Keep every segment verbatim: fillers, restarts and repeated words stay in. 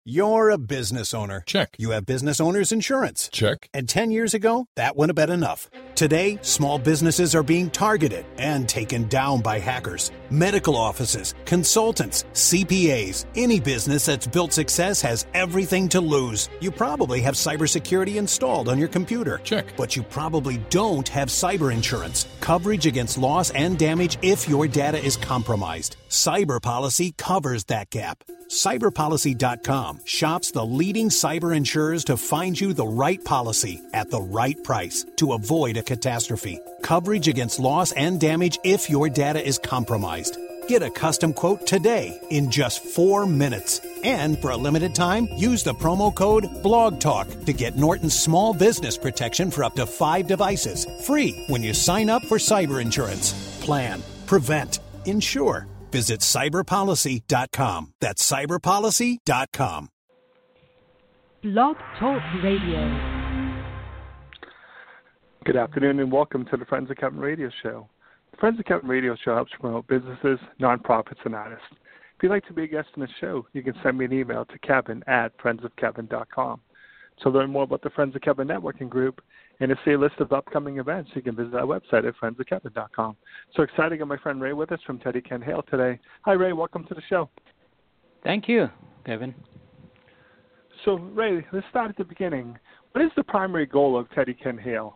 You're a business owner. Check. You have business owner's insurance. Check. And ten years ago, that wouldn't have been enough. Today, small businesses are being targeted and taken down by hackers. Medical offices, consultants, C P As, any business that's built success has everything to lose. You probably have cybersecurity installed on your computer. Check. But you probably don't have cyber insurance. Coverage against loss and damage if your data is compromised. Cyber Policy covers that gap. cyber policy dot com shops the leading cyber insurers to find you the right policy at the right price to avoid a catastrophe. Coverage against loss and damage if your data is compromised. Get a custom quote today in just four minutes. And for a limited time, use the promo code BLOGTALK to get Norton's small business protection for up to five devices. Free when you sign up for cyber insurance. Plan, prevent, insure. Visit cyber policy dot com. That's cyber policy dot com. Blog Talk Radio. Good afternoon and welcome to the Friends of Kevin Radio Show. The Friends of Kevin Radio Show helps promote businesses, nonprofits, and artists. If you'd like to be a guest on the show, you can send me an email to kevin at friends of kevin dot com. To learn more about the Friends of Kevin networking group and to see a list of upcoming events, you can visit our website at friends of kevin dot com. So excited to get my friend Ray with us from Teddy Can Hail today. Hi, Ray. Welcome to the show. Thank you, Kevin. So, Ray, let's start at the beginning. What is the primary goal of Teddy Can Hail?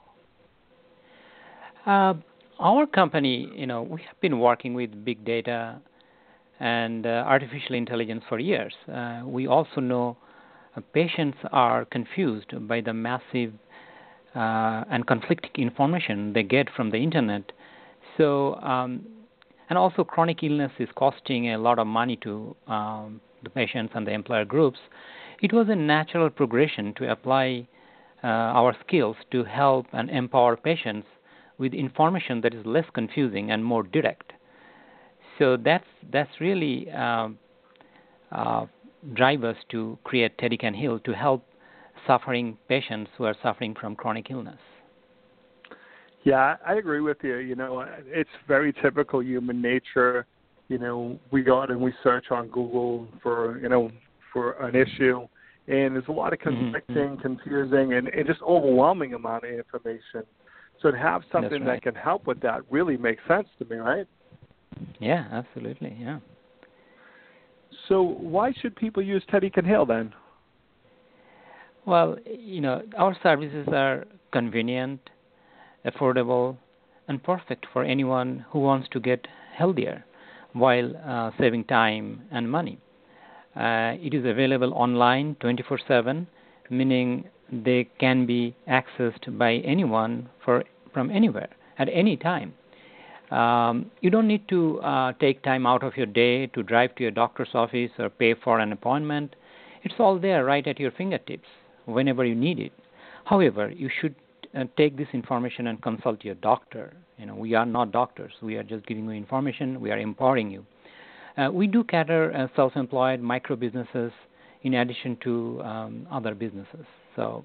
Uh, our company, you know, we have been working with big data and uh, artificial intelligence for years. Uh, we also know uh, patients are confused by the massive uh, and conflicting information they get from the internet. So, um, and also chronic illness is costing a lot of money to um, the patients and the employer groups. It was a natural progression to apply uh, our skills to help and empower patients with information that is less confusing and more direct. So that's that's really uh, uh, drive us to create Teddy Can Heal to help suffering patients who are suffering from chronic illness. Yeah, I agree with you. You know, it's very typical human nature. You know, we go out and we search on Google for, you know, for an issue, and there's a lot of conflicting, mm-hmm. confusing, and, and just overwhelming amount of information. So to have something right. that can help with that really makes sense to me, right? Yeah, absolutely, yeah. So why should people use Teddy Can Hail then? Well, you know, our services are convenient, affordable, and perfect for anyone who wants to get healthier while uh, saving time and money. Uh, it is available online twenty-four seven, meaning they can be accessed by anyone for, from anywhere at any time. Um, you don't need to uh, take time out of your day to drive to your doctor's office or pay for an appointment. It's all there right at your fingertips whenever you need it. However, you should uh, take this information and consult your doctor. You know, we are not doctors. We are just giving you information. We are empowering you. Uh, we do cater uh, self-employed micro businesses in addition to um, other businesses. So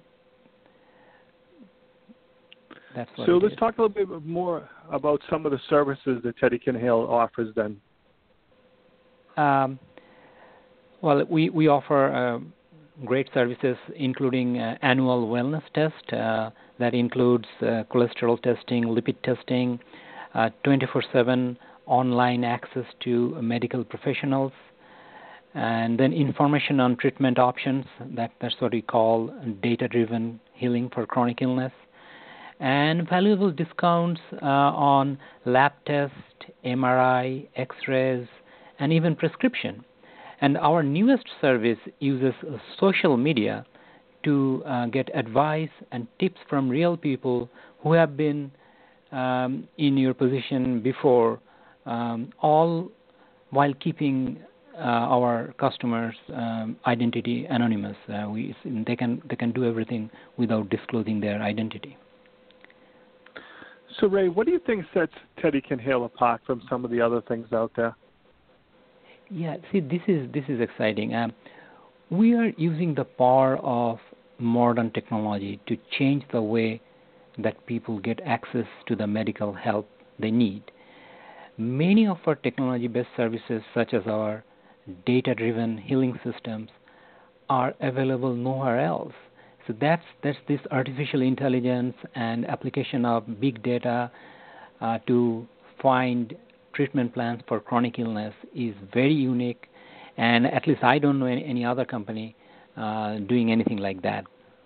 that's what So it let's is. talk a little bit more about some of the services that Teddy Can Hail offers then. Um, well, we, we offer uh, great services, including uh, annual wellness test. Uh, that includes uh, cholesterol testing, lipid testing, uh, twenty-four seven online access to medical professionals, and then information on treatment options. That, that's what we call data-driven healing for chronic illness, and valuable discounts uh, on lab tests, M R I, X-rays, and even prescription. And our newest service uses uh, social media to uh, get advice and tips from real people who have been um, in your position before, um, all while keeping uh, our customers' um, identity anonymous. Uh, we, they can they can do everything without disclosing their identity. So, Ray, what do you think sets Teddy Can Hail apart from some of the other things out there? Yeah, see, this is this is exciting. Um, we are using the power of modern technology to change the way that people get access to the medical help they need. Many of our technology-based services, such as our data-driven healing systems, are available nowhere else. So that's that's this artificial intelligence and application of big data uh, to find treatment plans for chronic illness is very unique, and at least I don't know any, any other company uh, doing anything like that.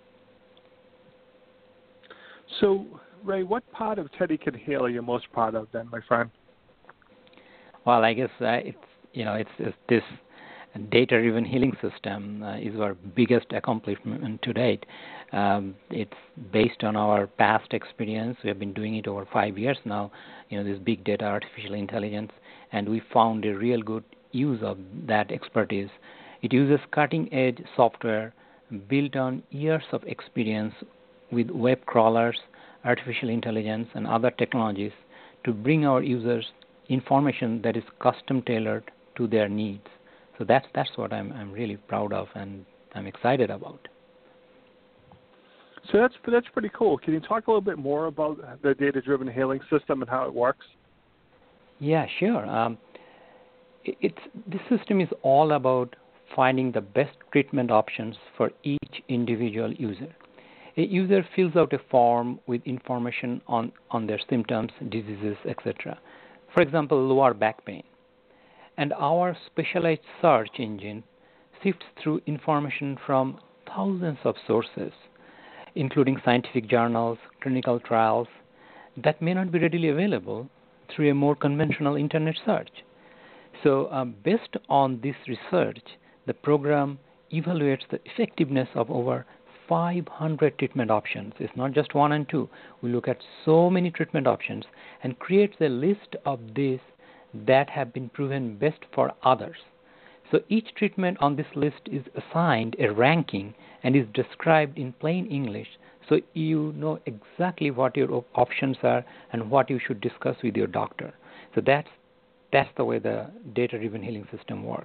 So, Ray, what part of Teddy Can Heal are you most proud of, then, my friend? Well, I guess uh, it's you know it's, it's this data-driven healing system uh, is our biggest accomplishment to date. Um, it's based on our past experience. We have been doing it over five years now. You know, this big data, artificial intelligence, and we found a real good use of that expertise. It uses cutting-edge software built on years of experience with web crawlers, artificial intelligence, and other technologies to bring our users information that is custom-tailored to their needs. So that's that's what I'm I'm really proud of and I'm excited about. So that's that's pretty cool. Can you talk a little bit more about the data-driven healing system and how it works? Yeah, sure. Um, it, it's this system is all about finding the best treatment options for each individual user. A user fills out a form with information on, on their symptoms, diseases, et cetera. For example, lower back pain. And our specialized search engine sifts through information from thousands of sources, including scientific journals, clinical trials, that may not be readily available through a more conventional internet search. So um, based on this research, the program evaluates the effectiveness of over five hundred treatment options. It's not just one and two. We look at so many treatment options and creates a list of these that have been proven best for others. So each treatment on this list is assigned a ranking and is described in plain English, so you know exactly what your op- options are and what you should discuss with your doctor. So that's that's the way the data-driven healing system works.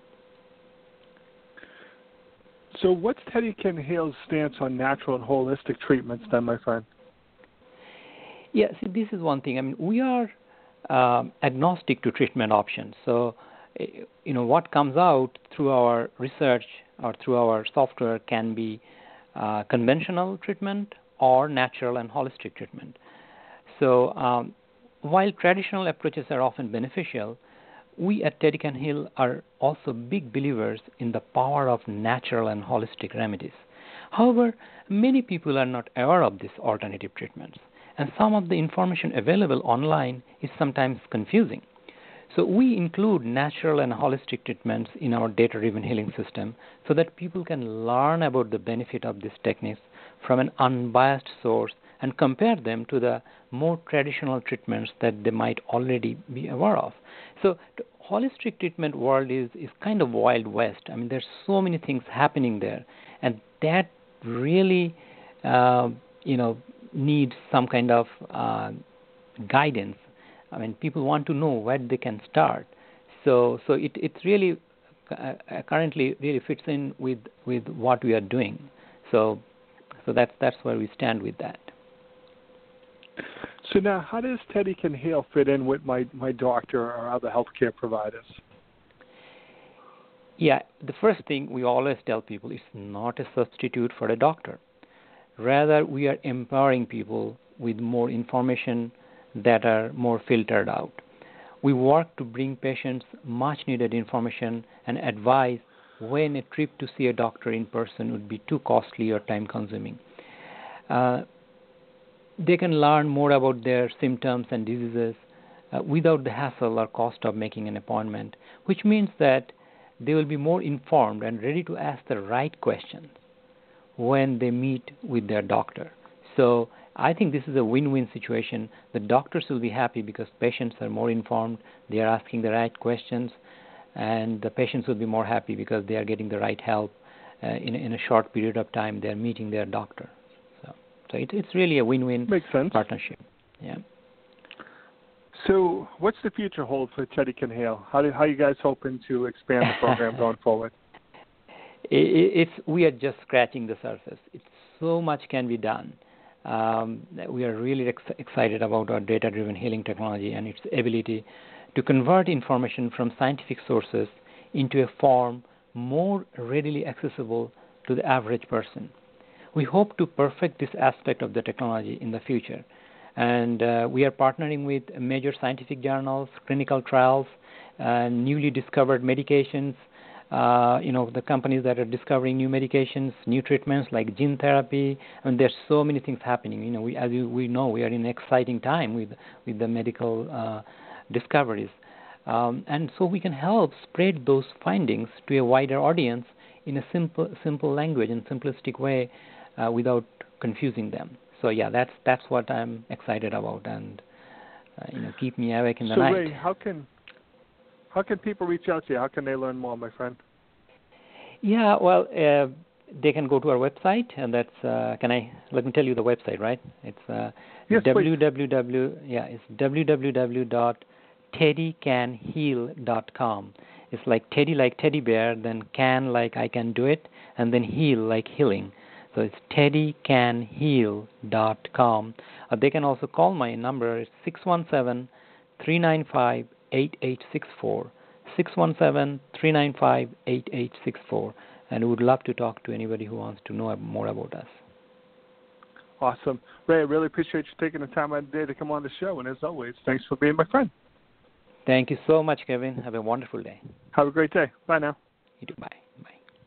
So what's Teddy Can Heal's stance on natural and holistic treatments then, my friend? Yeah, see, this is one thing. I mean, we are um, agnostic to treatment options. So, you know, what comes out through our research or through our software can be uh, conventional treatment or natural and holistic treatment. So, um, while traditional approaches are often beneficial, we at Teddy Can Heal are also big believers in the power of natural and holistic remedies. However, many people are not aware of these alternative treatments, and some of the information available online is sometimes confusing. So we include natural and holistic treatments in our data-driven healing system so that people can learn about the benefit of these techniques from an unbiased source and compare them to the more traditional treatments that they might already be aware of. So the holistic treatment world is, is kind of Wild West. I mean, there's so many things happening there, and that really, uh, you know, needs some kind of uh, guidance. I mean, people want to know where they can start. So, so it it's really uh, currently really fits in with, with what we are doing. So, so that's that's where we stand with that. So now, how does Teddy Can Heal fit in with my, my doctor or other healthcare providers? Yeah, the first thing we always tell people is not a substitute for a doctor. Rather, we are empowering people with more information that are more filtered out. We work to bring patients much needed information and advise when a trip to see a doctor in person would be too costly or time consuming. Uh, they can learn more about their symptoms and diseases uh, without the hassle or cost of making an appointment, which means that they will be more informed and ready to ask the right questions when they meet with their doctor. So I think this is a win-win situation. The doctors will be happy because patients are more informed, they are asking the right questions, and the patients will be more happy because they are getting the right help uh, in, in a short period of time. They are meeting their doctor. So, so it, it's really a win-win Makes sense. partnership. Yeah. So what's the future hold for Teddy Can Heal? How, do, how are you guys hoping to expand the program going forward? It, it's we are just scratching the surface. It's so much can be done. Um, we are really ex- excited about our data-driven healing technology and its ability to convert information from scientific sources into a form more readily accessible to the average person. We hope to perfect this aspect of the technology in the future. And uh, we are partnering with major scientific journals, clinical trials, uh, newly discovered medications, uh, you know, the companies that are discovering new medications, new treatments like gene therapy. I mean, there's so many things happening. You know, we, as you, we know, we are in an exciting time with, with the medical uh, discoveries. Um, and so we can help spread those findings to a wider audience in a simple, simple language and simplistic way uh, without confusing them. So yeah, that's that's what I'm excited about, and uh, you know, keep me awake in the so night. So Ray, how can how can people reach out to you? How can they learn more, my friend? Yeah, well, uh, they can go to our website, and that's uh, can I let me tell you the website, right? It's uh, yes, www. Yeah, it's www dot teddy can heal dot com. It's like Teddy like teddy bear, then can like I can do it, and then heal like healing. So it's teddy can heal dot com. Uh, they can also call my number. It's six one seven, three nine five, eight eight six four, six one seven, three nine five, eight eight six four. And we would love to talk to anybody who wants to know more about us. Awesome. Ray, I really appreciate you taking the time out of the day to come on the show. And as always, thanks for being my friend. Thank you so much, Kevin. Have a wonderful day. Have a great day. Bye now. You too. Bye. Bye.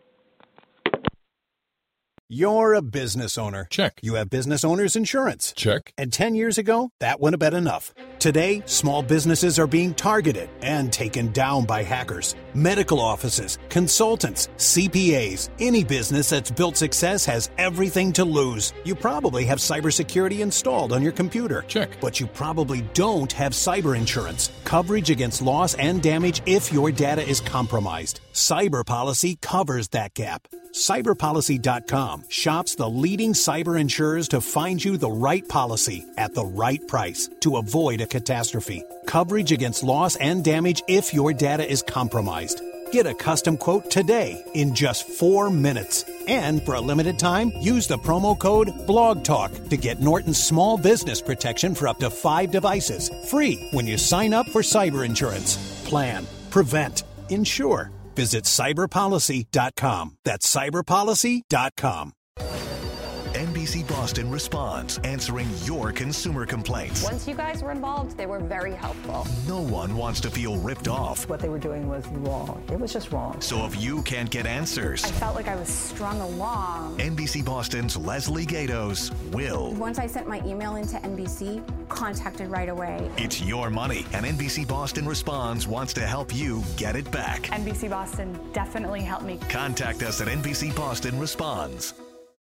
You're a business owner. Check. You have business owner's insurance. Check. And ten years ago, that wouldn't have been enough. Today, small businesses are being targeted and taken down by hackers. Medical offices, consultants, C P As, any business that's built success has everything to lose. You probably have cybersecurity installed on your computer. Check. But you probably don't have cyber insurance. Coverage against loss and damage if your data is compromised. Cyber Policy covers that gap. cyber policy dot com shops the leading cyber insurers to find you the right policy at the right price to avoid a catastrophe. Coverage against loss and damage if your data is compromised. Get a custom quote today in just four minutes. And for a limited time, use the promo code BLOGTALK to get Norton's small business protection for up to five devices. Free when you sign up for cyber insurance. Plan, prevent, insure. Visit cyber policy dot com. That's cyber policy dot com. N B C Boston responds, answering your consumer complaints. Once you guys were involved, they were very helpful. No one wants to feel ripped off. What they were doing was wrong. It was just wrong. So if you can't get answers, I felt like I was strung along. N B C Boston's Leslie Gatos will. Once I sent my email into N B C, contacted right away. It's your money, and N B C Boston Responds wants to help you get it back. N B C Boston definitely helped me. Contact us at N B C Boston Responds.